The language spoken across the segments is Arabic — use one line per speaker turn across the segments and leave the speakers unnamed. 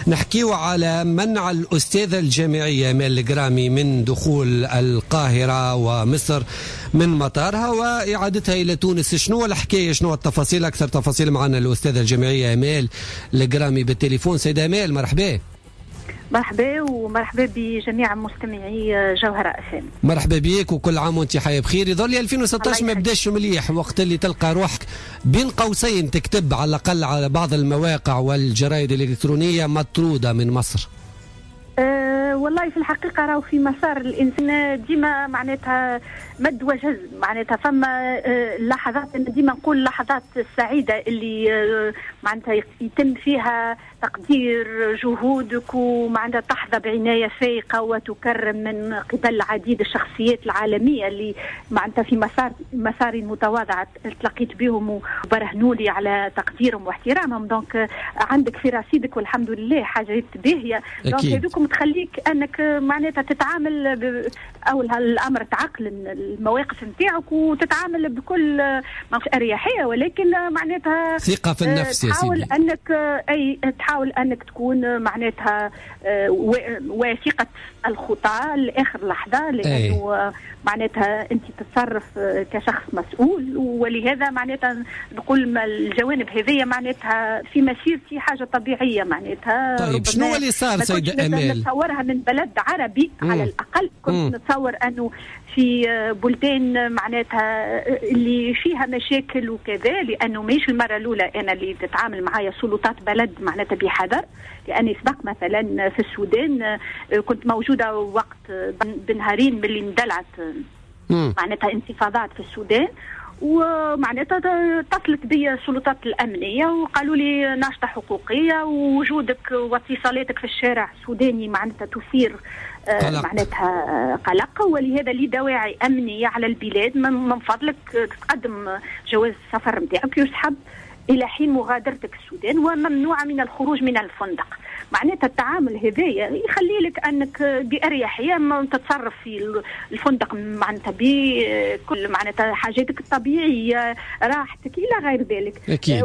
نحكيو على منع الأستاذة الجامعية آمال القرامي من دخول القاهرة ومصر من مطارها وإعادتها إلى تونس. شنو الحكاية، شنو التفاصيل؟ أكثر تفاصيل معنا الأستاذة الجامعية آمال القرامي بالتليفون. سيدة آمال مرحبا.
مرحبا ومرحبا بجميع مستمعي جوهرة FM.
مرحبا بيك وكل عام وانت حية بخير. يظل 2016 ما بداش مليح، وقت اللي تلقى روحك بين قوسين تكتب على الأقل على بعض المواقع والجرائد الإلكترونية مطرودة من مصر.
والله في الحقيقة راهو في مسار الإنسان ديما معناتها مد وجزر، معناتها فما لحظات، أنا ديما نقول لحظات السعيدة اللي معناتها يتم فيها تقدير جهودك ومعناتها تحظى بعناية فائقة وتكرم من قبل عديد الشخصيات العالمية اللي معناتها في مسار متواضع التقيت بهم وبرهنوا لي على تقديرهم واحترامهم. دونك عندك في رصيدك والحمد لله حاجات باهية. دونك هذوكم تخليك انك معناتها تتعامل او الامر تعقل المواقف نتاعك وتتعامل بكل مش اريحيه، ولكن معناتها
ثقه في النفس يا سيدي.
تحاول انك تكون معناتها واثقه الخطى لاخر لحظه، لانه معناتها انت تتصرف كشخص مسؤول، ولهذا معناتها نقول الجوانب هذه معناتها في مسيرتي حاجه طبيعيه. معناتها
طيب شنو اللي صار سيدة آمال؟
نتصورها من بلد عربي على الاقل، كنت نتصور انه في بلدان معناتها اللي فيها مشاكل وكذا، لانه مش المره الاولى انا اللي تتعامل معايا سلطات بلد معناتها بحذر، لاني سبق مثلا في السودان كنت موجوده وقت بنهارين من اللي اندلعت معناتها انتفاضات في السودان، ومعناتها اتصلت بي السلطات الأمنية وقالوا لي ناشطة حقوقية ووجودك واتصالاتك في الشارع السوداني معناتها تثير معناتها قلق، ولهذا لي دواعي أمنية على البلاد، من فضلك تقدم جواز السفر نتاعك يسحب إلى حين مغادرتك السودان، وممنوعة من الخروج من الفندق. معناتها التعامل هذايا يخلي لك أنك بأريحية ما تتصرف في الفندق معناتها بكل معناتها حاجاتك الطبيعية، راحتك إلى غير ذلك.
أكيد.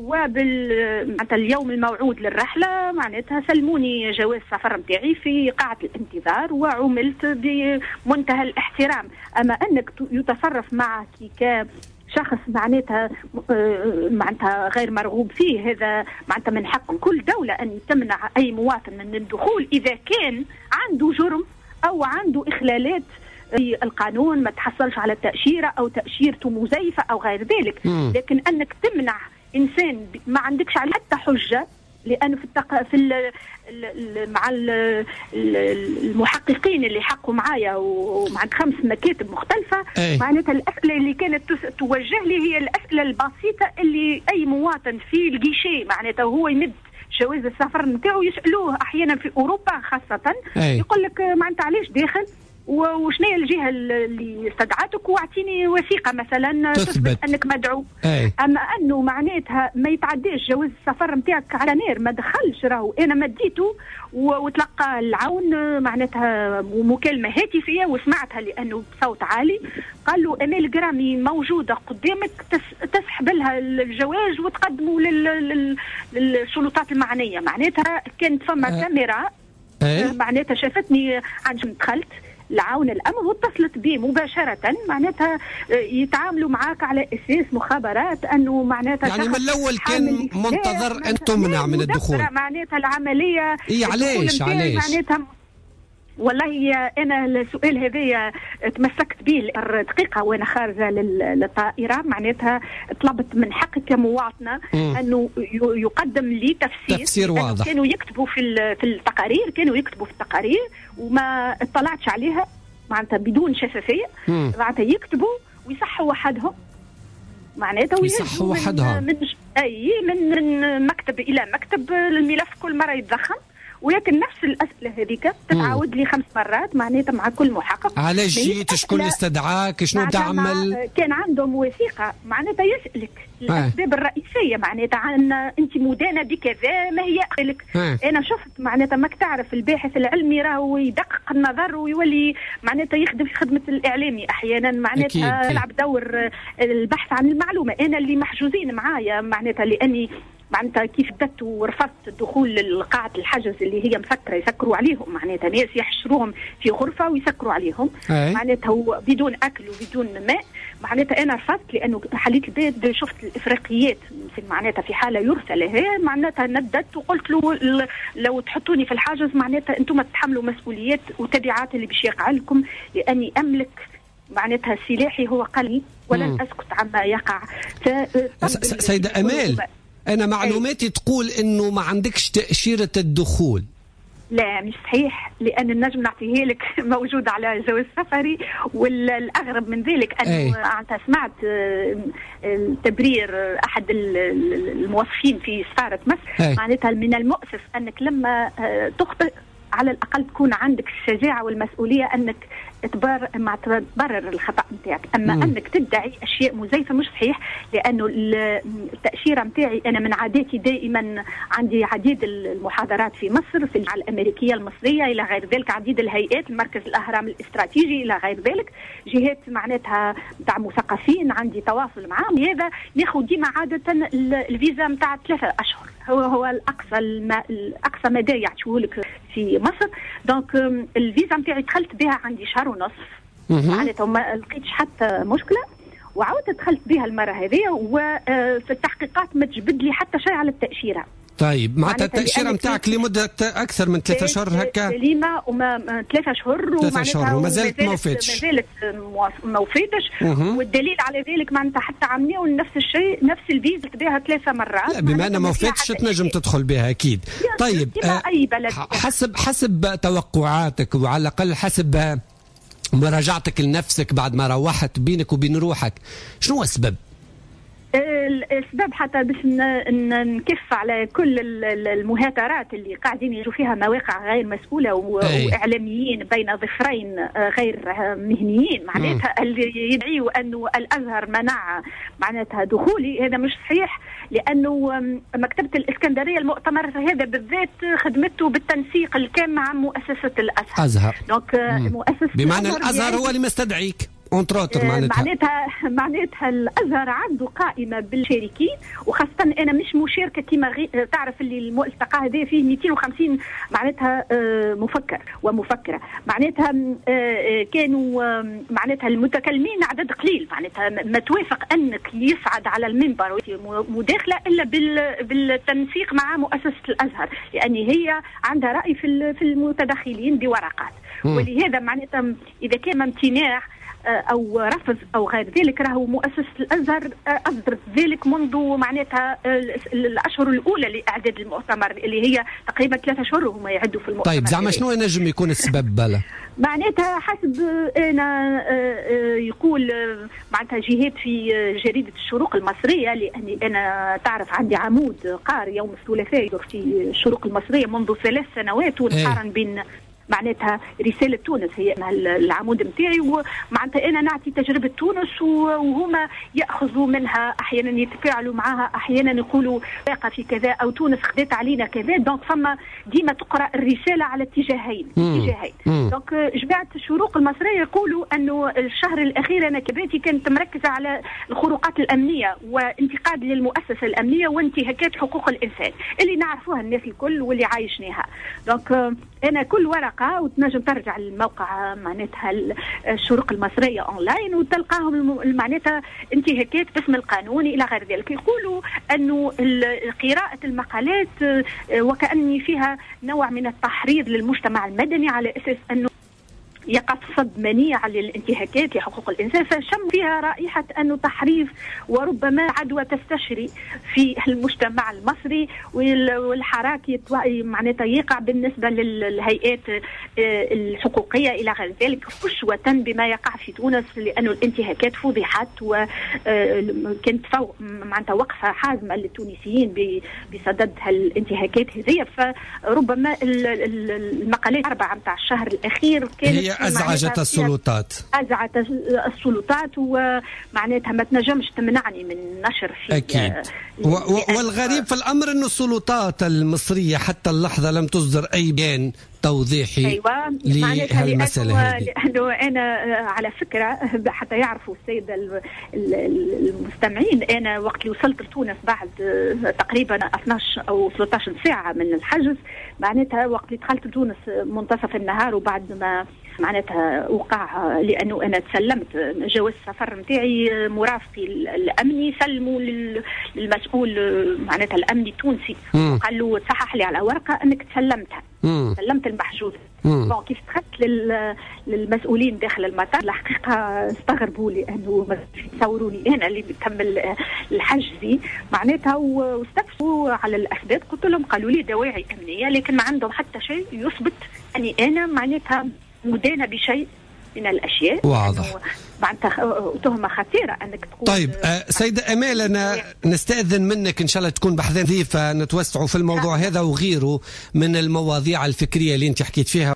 معناتها اليوم الموعود للرحلة معناتها سلموني جواز السفر نتاعي في قاعة الانتظار وعملت بمنتهى الاحترام. أما أنك يتصرف معك شخص معناتها غير مرغوب فيه، هذا معناتها من حق كل دولة أن تمنع أي مواطن من الدخول إذا كان عنده جرم أو عنده إخلالات في القانون، ما تحصلش على تأشيرة أو تأشيرته مزيفة أو غير ذلك. لكن أنك تمنع إنسان ما عندكش عليه حتى حجة، لأنه مع المحققين اللي حقوا معايا ومع 5 مكاتب مختلفة، معناتها الأسئلة اللي كانت توجه لي هي الأسئلة البسيطة اللي أي مواطن في الجيشي معناتها هو يمد جواز السفر نتاعو يسألوه أحيانا في أوروبا خاصة، يقول لك معناتها علاش داخل وشنو هي الجهه اللي استدعتك، واعطيني وثيقه مثلا تثبت انك مدعو. اما انه معناتها ما يتعداش جواز السفر نتاعك على نار، ما دخلش، راهو انا مديته وتلقى العون معناتها مكالمه هاتفيه وسمعتها لانه بصوت عالي، قال له آمال القرامي موجوده قدامك تسحب لها الجواز وتقدمه للسلطات المعنيه. معناتها كانت فما كاميرا معناتها شافتني عند دخلت لعون الامر واتصلت به مباشره، معناتها يتعاملوا معاك على اساس مخابرات انه معناتها
يعني من الاول كان منتظر ان تمنع من الدخول.
معناتها العمليه
علاش
معناتها والله انا السؤال هذايا تمسكت به دقيقه وانا خارجه للطائره، معناتها طلبت من حقي كمواطنه انه يقدم لي
تفسير واضح.
كانوا يكتبوا في التقارير وما اطلعتش عليها معناتها بدون شفافيه، معناتها يكتبوا ويصحوا وحدهم، معناتها
يصحوا وحدهم
من مكتب الى مكتب، الملف كل مره يتضخم، ولكن نفس الأسئلة هذيك تتعاود لي 5 مرات معناتها مع كل محقق.
علاش جيت؟ شكون استدعاك؟ شنو تعمل؟
كان عندهم وثيقة معناتها يسألك الأسباب الرئيسية، معناتها عن أنت مدانة بكذا، ما هي أسألك. أنا شفت معناتها ماك تعرف الباحث العلمي راهو يدقق النظر ويولي معناتها يخدم في خدمة الإعلامي أحيانا، معناتها يلعب دور البحث عن المعلومة. أنا اللي محجوزين معايا معناتها لأني معناتها كيف بدت ورفضت الدخول لقاعة الحجز اللي هي مسكرة يسكروا عليهم، معناتها ناس يحشروهم في غرفة ويسكروا عليهم معناتها بدون أكل وبدون ماء. معناتها أنا رفضت لأنه حليت البيت شفت الإفريقيات معناتها في حالة يرثى لها، معناتها ندت وقلت له لو تحطوني في الحاجز معناتها أنتم تتحملوا مسؤوليات وتبعات اللي باش يقع لكم، لأني أملك معناتها سلاحي هو قلبي ولن أسكت عما يقع.
سيدة أمال، أنا معلوماتي تقول إنه ما عندكش تأشيرة الدخول.
لا مش صحيح، لأن النجم نعطيه لك موجود على جواز سفري، والأغرب من ذلك أنه أنت سمعت تبرير أحد الموظفين في سفارة مصر، معناتها من المؤسف أنك لما تخطئ على الأقل تكون عندك الشجاعة والمسؤولية أنك تبرر الخطأ نتاعك. أما أنك تدعي أشياء مزيفة مش صحيح، لأنه التأشيرة نتاعي أنا من عاداتي دائما عندي عديد المحاضرات في مصر في الأمريكية المصرية إلى غير ذلك، عديد الهيئات، المركز الأهرام الاستراتيجي إلى غير ذلك، جهات معناتها متاع مثقفين عندي تواصل معهم. هذا ناخذ ديما عادة الفيزا متاع 3 أشهر، هو الأقصى مدى يعطوه لك في مصر. دونك الفيزا نتاعي دخلت بها عندي شهر ونصف معناتها ما لقيتش حتى مشكلة، وعاودت دخلت بها المرة هذه، وفي التحقيقات ما تجبد لي حتى شيء على التأشيرة.
طيب معناتها التأشيرة نتاعك لمدة أكثر من 3 أشهر هكا؟
سليمة 3 أشهر
3 أشهر وما زالت ما وفاتش.
ما زالت ما وفاتش، والدليل على ذلك معناتها حتى عملوا نفس الشيء، نفس الفيزا بها 3 مرات.
لا بما أنها ما وفاتش تنجم تدخل بها أكيد. طيب
أي بلد
حسب توقعاتك، وعلى الأقل حسب مراجعتك لنفسك بعد ما روحت بينك وبين روحك، شنو السبب؟
السبب حتى باش نكف على كل المهاترات اللي قاعدين يجوا فيها مواقع غير مسؤولة وإعلاميين بين ظفرين غير مهنيين، معناتها اللي يدعيوا أنه الأزهر منع معناتها دخولي، هذا مش صحيح. لأنه مكتبة الإسكندرية المؤتمر هذا بالذات خدمته بالتنسيق الكامل مع مؤسسة الأزهر. دونك مؤسسة
بمعنى الأزهر هو اللي مستدعيك
معناتها الأزهر عنده قائمة بالشاركين، وخاصة أنا مش مشاركة كما تعرف اللي الملتقى هذا فيه 250 معناتها مفكر ومفكرة، معناتها كانوا معناتها المتكلمين عدد قليل، معناتها ما توافق أنك يصعد على المنبر مداخلة إلا بالتنسيق مع مؤسسة الأزهر، لأن هي عندها رأي في المتدخلين بورقات. ولهذا معناتها إذا كان امتناع أو رفض أو غير ذلك، راهو مؤسسة الأزهر أصدرت ذلك منذ معناتها الأشهر الأولى لإعداد المؤتمر اللي هي تقريبا 3 أشهر وهم يعدوا في المؤتمر.
طيب زعما شنو ينجم يكون السبب بلا؟
معناتها حسب أنا يقول معناتها جهات في جريدة الشروق المصرية، لأني أنا تعرف عندي عمود قار يوم الثلاثاء يدور في الشروق المصرية منذ 3 سنوات، ونقارن بين معناتها رسالة تونس هي العمود متاعي، ومعناتها أنا نعطي تجربة تونس وهما يأخذوا منها، أحيانا يتفاعلوا معها، أحيانا يقولوا باقة في كذا أو تونس خدت علينا كذا. دونك فما ديما تقرأ الرسالة على اتجاهين. دونك جماعة الشروق المصرية يقولوا أنه الشهر الأخير أنا كباتي كانت مركزة على الخروقات الأمنية وانتقاد للمؤسسة الأمنية وانتهاكات حقوق الإنسان اللي نعرفوها الناس الكل واللي عايشناها. دونك أنا كل ورقة وتنجم ترجع للموقع معناتها الشروق المصرية أونلاين وتلقاهم معناتها انتهاكات باسم القانون إلى غير ذلك. يقولوا أنه قراءة المقالات وكأني فيها نوع من التحريض للمجتمع المدني على أساس أنه يقف صد منيع للانتهاكات لحقوق الإنسان، فشم فيها رائحة أنه تحريف وربما عدوى تستشري في المجتمع المصري، والحراك معناتها يقع بالنسبة للهيئات الحقوقية إلى غير ذلك أسوة بما يقع في تونس، لأنه الانتهاكات فضحت وكانت معناتها وقفة حازمة للتونسيين بصدد هالانتهاكات هذه. فربما المقالات 4 متاع الشهر الأخير كانت
أزعجت السلطات
ومعناتها ما تنجمش تمنعني من نشر في
أكيد. والغريب في الأمر أن السلطات المصرية حتى اللحظة لم تصدر أي بيان توضيحي
أيوة.
لهالمسألة هذه.
لأنه أنا على فكرة حتى يعرفوا السيدة المستمعين، أنا وقت اللي وصلت لتونس بعد تقريبا 12 أو 13 ساعة من الحجز، معناتها وقت اللي دخلت تونس منتصف النهار وبعد ما معناتها وقع، لأنه أنا تسلمت جواز السفر نتاعي، مرافقي الأمني سلموا للمسؤول معناتها الأمني التونسي، قال له تصحح لي على ورقة أنك تسلمتها. سلمت المحجوز. كيف دخلت للمسؤولين داخل المطار الحقيقة استغربوا لي أنه يصوروني أنا اللي بكمل الحجزي معناتها، واستفسروا على الأسباب. قلت لهم قالوا لي دواعي أمنية، لكن ما عندهم حتى شيء يثبت أني أنا معناتها مدانة بشيء من الأشياء.
واضح.
معناتها تهمة خطيرة أنك تقول.
طيب سيدة أمال، أنا نستأذن منك إن شاء الله تكون بحثين ضيفة نتوسعوا في الموضوع هذا وغيره من المواضيع الفكرية اللي أنت حكيت فيها.